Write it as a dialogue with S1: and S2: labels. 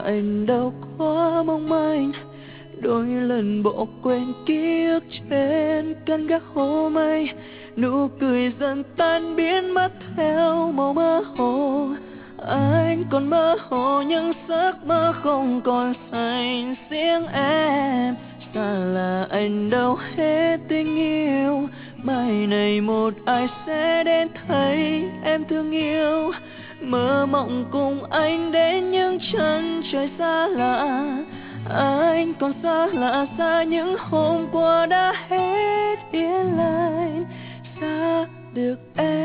S1: anh đâu có mong manh, đôi lần bỏ quên ký ức trên căn gác hôm ấy. Nụ cười dần tan biến mất theo màu mơ hồ. Anh còn mơ hồ những giấc mơ không còn xanh riêng em. Xa là anh đâu hết tình yêu, mai này một ai sẽ đến thấy em thương yêu. Mơ mộng cùng anh đến những chân trời xa lạ, anh còn xa lạ xa những hôm qua đã hết yên lành. Xa được em.